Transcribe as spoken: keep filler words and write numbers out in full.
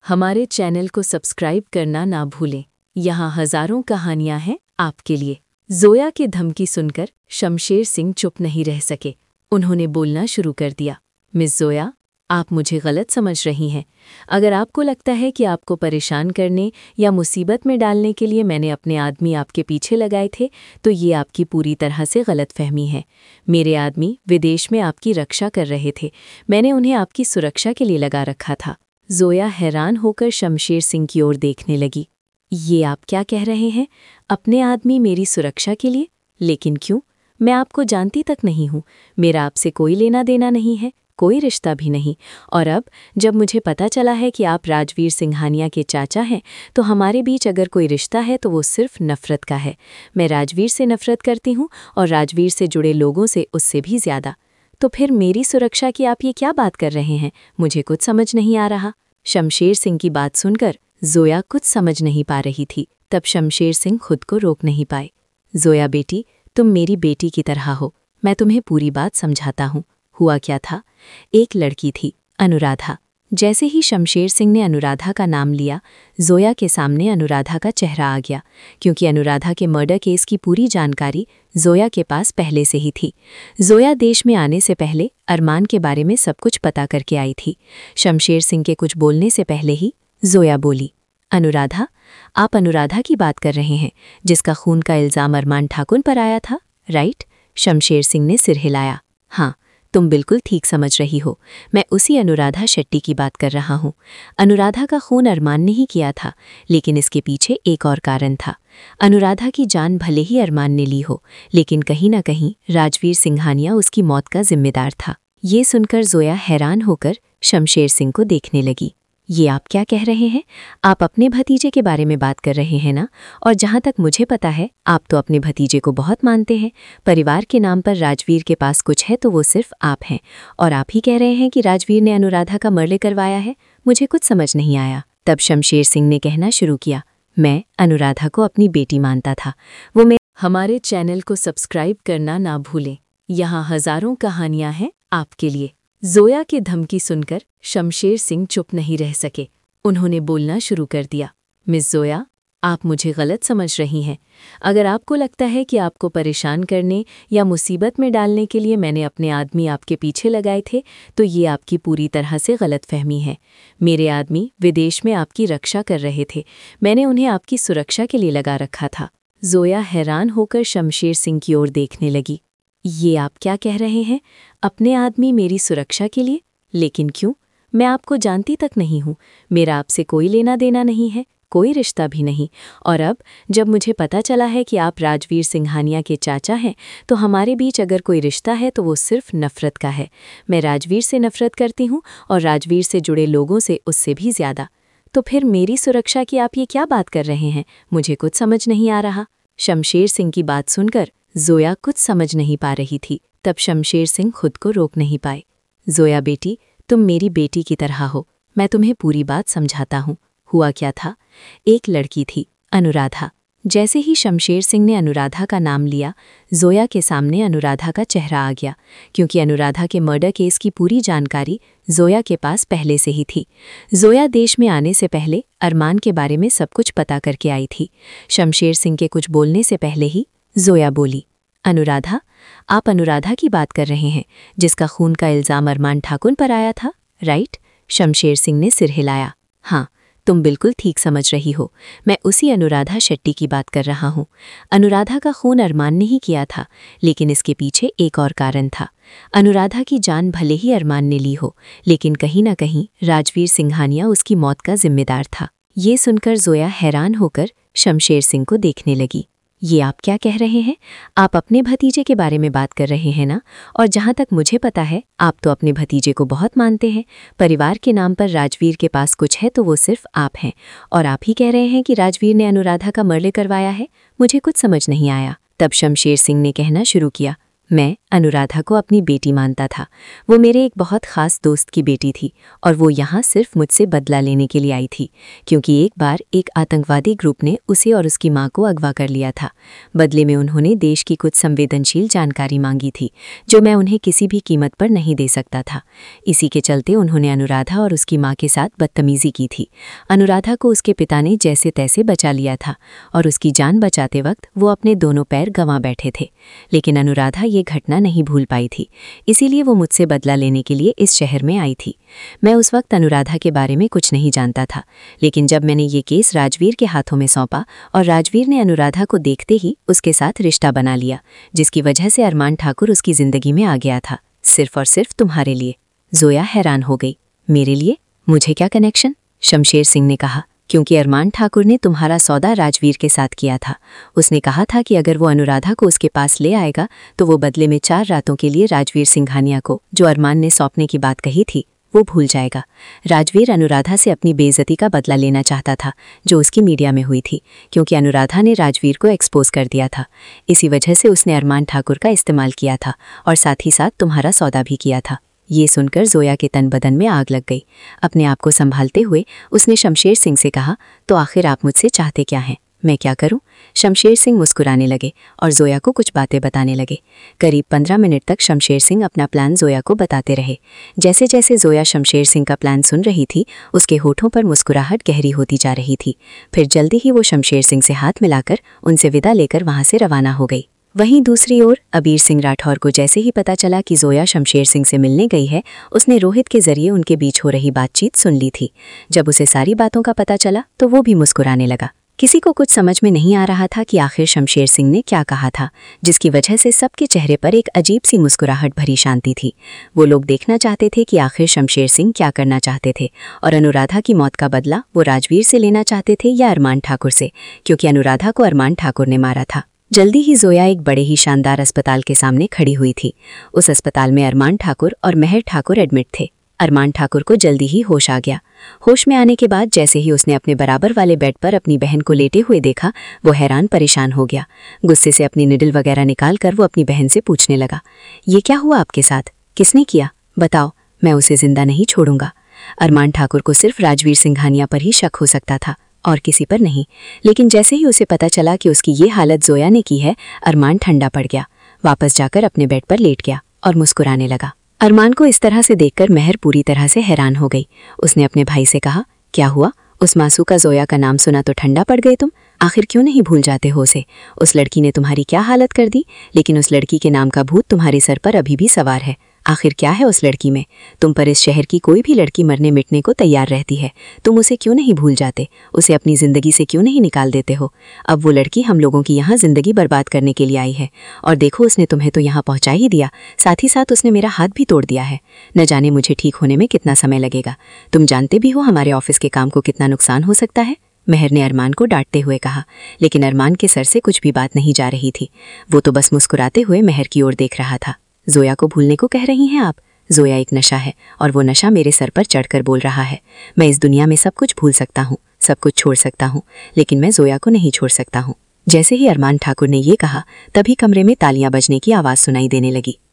हमारे चैनल को सब्सक्राइब करना ना भूलें। यहाँ हजारों कहानियां हैं आपके लिए। जोया की धमकी सुनकर शमशेर सिंह चुप नहीं रह सके। उन्होंने बोलना शुरू कर दिया। मिस जोया, आप मुझे गलत समझ रही हैं। अगर आपको लगता है कि आपको परेशान करने या मुसीबत में डालने के लिए मैंने अपने आदमी आपके पीछे लगाए थे, तो ये आपकी पूरी तरह से गलतफहमी है। मेरे आदमी विदेश में आपकी रक्षा कर रहे थे। मैंने उन्हें आपकी सुरक्षा के लिए लगा रखा था। जोया हैरान होकर शमशेर सिंह की ओर देखने लगी। ये आप क्या कह रहे हैं? अपने आदमी मेरी सुरक्षा के लिए? लेकिन क्यों? मैं आपको जानती तक नहीं हूँ। मेरा आपसे कोई लेना देना नहीं है, कोई रिश्ता भी नहीं। और अब जब मुझे पता चला है कि आप राजवीर सिंघानिया के चाचा हैं, तो हमारे बीच अगर कोई रिश्ता है तो वो सिर्फ नफ़रत का है। मैं राजवीर से नफ़रत करती हूँ और राजवीर से जुड़े लोगों से उससे भी ज़्यादा। तो फिर मेरी सुरक्षा की आप ये क्या बात कर रहे हैं? मुझे कुछ समझ नहीं आ रहा। शमशेर सिंह की बात सुनकर जोया कुछ समझ नहीं पा रही थी। तब शमशेर सिंह खुद को रोक नहीं पाए। जोया बेटी, तुम मेरी बेटी की तरह हो। मैं तुम्हें पूरी बात समझाता हूँ। हुआ क्या था? एक लड़की थी, अनुराधा। जैसे ही शमशेर सिंह ने अनुराधा का नाम लिया, जोया के सामने अनुराधा का चेहरा आ गया, क्योंकि अनुराधा के मर्डर केस की पूरी जानकारी जोया के पास पहले से ही थी। जोया देश में आने से पहले अरमान के बारे में सब कुछ पता करके आई थी। शमशेर सिंह के कुछ बोलने से पहले ही जोया बोली, अनुराधा, आप अनुराधा की बात कर रहे हैं, जिसका खून का इल्ज़ाम अरमान ठाकुर पर आया था, राइट? शमशेर सिंह ने सिर हिलाया। हाँ, तुम बिल्कुल ठीक समझ रही हो। मैं उसी अनुराधा शेट्टी की बात कर रहा हूँ। अनुराधा का खून अरमान ने ही किया था, लेकिन इसके पीछे एक और कारण था। अनुराधा की जान भले ही अरमान ने ली हो, लेकिन कहीं ना कहीं राजवीर सिंघानिया उसकी मौत का जिम्मेदार था। ये सुनकर जोया हैरान होकर शमशेर सिंह को देखने लगी। ये आप क्या कह रहे हैं? आप अपने भतीजे के बारे में बात कर रहे हैं ना? और जहाँ तक मुझे पता है, आप तो अपने भतीजे को बहुत मानते हैं। परिवार के नाम पर राजवीर के पास कुछ है तो वो सिर्फ आप हैं, और आप ही कह रहे हैं कि राजवीर ने अनुराधा का मर्डर करवाया है। मुझे कुछ समझ नहीं आया। तब शमशेर सिंह ने कहना शुरू किया, मैं अनुराधा को अपनी बेटी मानता था। वो मैं हमारे चैनल को सब्सक्राइब करना ना भूलें। यहाँ हजारों कहानियाँ हैं आपके लिए। जोया की धमकी सुनकर शमशेर सिंह चुप नहीं रह सके। उन्होंने बोलना शुरू कर दिया। मिस जोया, आप मुझे गलत समझ रही हैं। अगर आपको लगता है कि आपको परेशान करने या मुसीबत में डालने के लिए मैंने अपने आदमी आपके पीछे लगाए थे, तो ये आपकी पूरी तरह से गलतफहमी है। मेरे आदमी विदेश में आपकी रक्षा कर रहे थे। मैंने उन्हें आपकी सुरक्षा के लिए लगा रखा था। जोया हैरान होकर शमशेर सिंह की ओर देखने लगी। ये आप क्या कह रहे हैं? अपने आदमी मेरी सुरक्षा के लिए? लेकिन क्यों? मैं आपको जानती तक नहीं हूँ। मेरा आपसे कोई लेना देना नहीं है, कोई रिश्ता भी नहीं। और अब जब मुझे पता चला है कि आप राजवीर सिंघानिया के चाचा हैं, तो हमारे बीच अगर कोई रिश्ता है तो वो सिर्फ नफ़रत का है। मैं राजवीर से नफ़रत करती हूँ और राजवीर से जुड़े लोगों से उससे भी ज़्यादा। तो फिर मेरी सुरक्षा की आप ये क्या बात कर रहे हैं? मुझे कुछ समझ नहीं आ रहा। शमशेर सिंह की बात सुनकर जोया कुछ समझ नहीं पा रही थी। तब शमशेर सिंह खुद को रोक नहीं पाए। जोया बेटी, तुम मेरी बेटी की तरह हो। मैं तुम्हें पूरी बात समझाता हूँ। हुआ क्या था? एक लड़की थी, अनुराधा। जैसे ही शमशेर सिंह ने अनुराधा का नाम लिया, जोया के सामने अनुराधा का चेहरा आ गया, क्योंकि अनुराधा के मर्डर केस की पूरी जानकारी जोया के पास पहले से ही थी। जोया देश में आने से पहले अरमान के बारे में सब कुछ पता करके आई थी। शमशेर सिंह के कुछ बोलने से पहले ही जोया बोली, अनुराधा, आप अनुराधा की बात कर रहे हैं, जिसका खून का इल्ज़ाम अरमान ठाकुर पर आया था, राइट? शमशेर सिंह ने सिर हिलाया। हाँ, तुम बिल्कुल ठीक समझ रही हो। मैं उसी अनुराधा शेट्टी की बात कर रहा हूँ। अनुराधा का खून अरमान ने ही किया था, लेकिन इसके पीछे एक और कारण था। अनुराधा की जान भले ही अरमान ने ली हो, लेकिन कहीं ना कहीं राजवीर सिंघानिया उसकी मौत का जिम्मेदार था। ये सुनकर जोया हैरान होकर शमशेर सिंह को देखने लगी। ये आप क्या कह रहे हैं? आप अपने भतीजे के बारे में बात कर रहे हैं ना? और जहाँ तक मुझे पता है, आप तो अपने भतीजे को बहुत मानते हैं। परिवार के नाम पर राजवीर के पास कुछ है तो वो सिर्फ आप हैं, और आप ही कह रहे हैं कि राजवीर ने अनुराधा का मर्डर करवाया है। मुझे कुछ समझ नहीं आया। तब शमशेर सिंह ने कहना शुरू किया, मैं अनुराधा को अपनी बेटी मानता था। वो मेरे एक बहुत ख़ास दोस्त की बेटी थी और वो यहाँ सिर्फ मुझसे बदला लेने के लिए आई थी, क्योंकि एक बार एक आतंकवादी ग्रुप ने उसे और उसकी माँ को अगवा कर लिया था। बदले में उन्होंने देश की कुछ संवेदनशील जानकारी मांगी थी, जो मैं उन्हें किसी भी कीमत पर नहीं दे सकता था। इसी के चलते उन्होंने अनुराधा और उसकी माँ के साथ बदतमीज़ी की थी। अनुराधा को उसके पिता ने जैसे तैसे बचा लिया था और उसकी जान बचाते वक्त वो अपने दोनों पैर गंवा बैठे थे। लेकिन अनुराधा ये घटना नहीं भूल पाई थी, इसीलिए वो मुझसे बदला लेने के लिए इस शहर में आई थी। मैं उस वक्त अनुराधा के बारे में कुछ नहीं जानता था, लेकिन जब मैंने ये केस राजवीर के हाथों में सौंपा और राजवीर ने अनुराधा को देखते ही उसके साथ रिश्ता बना लिया, जिसकी वजह से अरमान ठाकुर उसकी जिंदगी में आ गया था, सिर्फ और सिर्फ तुम्हारे लिए। जोया हैरान हो गई। मेरे लिए? मुझे क्या कनेक्शन? शमशेर सिंह ने कहा। क्योंकि अरमान ठाकुर ने तुम्हारा सौदा राजवीर के साथ किया था। उसने कहा था कि अगर वो अनुराधा को उसके पास ले आएगा तो वो बदले में चार रातों के लिए राजवीर सिंघानिया को, जो अरमान ने सौंपने की बात कही थी, वो भूल जाएगा। राजवीर अनुराधा से अपनी बेइज्जती का बदला लेना चाहता था, जो उसकी मीडिया में हुई थी, क्योंकि अनुराधा ने राजवीर को एक्सपोज कर दिया था। इसी वजह से उसने अरमान ठाकुर का इस्तेमाल किया था और साथ ही साथ तुम्हारा सौदा भी किया था। ये सुनकर जोया के तन बदन में आग लग गई। अपने आप को संभालते हुए उसने शमशेर सिंह से कहा, तो आखिर आप मुझसे चाहते क्या हैं? मैं क्या करूं? शमशेर सिंह मुस्कुराने लगे और जोया को कुछ बातें बताने लगे। करीब पंद्रह मिनट तक शमशेर सिंह अपना प्लान जोया को बताते रहे। जैसे जैसे जोया शमशेर सिंह का प्लान सुन रही थी, उसके होठों पर मुस्कुराहट गहरी होती जा रही थी। फिर जल्दी ही वो शमशेर सिंह से हाथ मिलाकर उनसे विदा लेकर वहां से रवाना हो गई। वहीं दूसरी ओर अबीर सिंह राठौर को जैसे ही पता चला कि जोया शमशेर सिंह से मिलने गई है, उसने रोहित के जरिए उनके बीच हो रही बातचीत सुन ली थी। जब उसे सारी बातों का पता चला तो वो भी मुस्कुराने लगा। किसी को कुछ समझ में नहीं आ रहा था कि आखिर शमशेर सिंह ने क्या कहा था, जिसकी वजह से सबके चेहरे पर एक अजीब सी मुस्कुराहट भरी शांति थी। वो लोग देखना चाहते थे कि आखिर शमशेर सिंह क्या करना चाहते थे और अनुराधा की मौत का बदला वो राजवीर से लेना चाहते थे या अरमान ठाकुर से, क्योंकि अनुराधा को अरमान ठाकुर ने मारा था। जल्दी ही जोया एक बड़े ही शानदार अस्पताल के सामने खड़ी हुई थी। उस अस्पताल में अरमान ठाकुर और मेहर ठाकुर एडमिट थे। अरमान ठाकुर को जल्दी ही होश आ गया। होश में आने के बाद जैसे ही उसने अपने बराबर वाले बेड पर अपनी बहन को लेटे हुए देखा, वो हैरान परेशान हो गया। गुस्से से अपनी निडल वगैरह निकाल कर वो अपनी बहन से पूछने लगा, ये क्या हुआ आपके साथ? किसने किया? बताओ, मैं उसे जिंदा नहीं छोड़ूंगा। अरमान ठाकुर को सिर्फ राजवीर सिंघानिया पर ही शक हो सकता था और किसी पर नहीं। लेकिन जैसे ही उसे पता चला कि उसकी ये हालत जोया ने की है, अरमान ठंडा पड़ गया। वापस जाकर अपने बेड पर लेट गया और मुस्कुराने लगा। अरमान को इस तरह से देखकर मेहर पूरी तरह से हैरान हो गई। उसने अपने भाई से कहा, क्या हुआ? उस मासूका जोया का नाम सुना तो ठंडा पड़ गए तुम? आखिर क्यों नहीं भूल जाते हो उसे? उस लड़की ने तुम्हारी क्या हालत कर दी, लेकिन उस लड़की के नाम का भूत तुम्हारे सर पर अभी भी सवार है। आखिर क्या है उस लड़की में? तुम पर इस शहर की कोई भी लड़की मरने मिटने को तैयार रहती है, तुम उसे क्यों नहीं भूल जाते? उसे अपनी ज़िंदगी से क्यों नहीं निकाल देते हो? अब वो लड़की हम लोगों की यहाँ ज़िंदगी बर्बाद करने के लिए आई है, और देखो उसने तुम्हें तो यहाँ पहुँचा ही दिया, साथ ही साथ उसने मेरा हाथ भी तोड़ दिया है। न जाने मुझे ठीक होने में कितना समय लगेगा। तुम जानते भी हो हमारे ऑफिस के काम को कितना नुकसान हो सकता है। मेहर ने अरमान को डांटते हुए कहा, लेकिन अरमान के सर से कुछ भी बात नहीं जा रही थी। वो तो बस मुस्कुराते हुए मेहर की ओर देख रहा था। जोया को भूलने को कह रही हैं आप? जोया एक नशा है और वो नशा मेरे सर पर चढ़कर बोल रहा है। मैं इस दुनिया में सब कुछ भूल सकता हूँ, सब कुछ छोड़ सकता हूँ, लेकिन मैं जोया को नहीं छोड़ सकता हूँ। जैसे ही अरमान ठाकुर ने ये कहा, तभी कमरे में तालियां बजने की आवाज़ सुनाई देने लगी।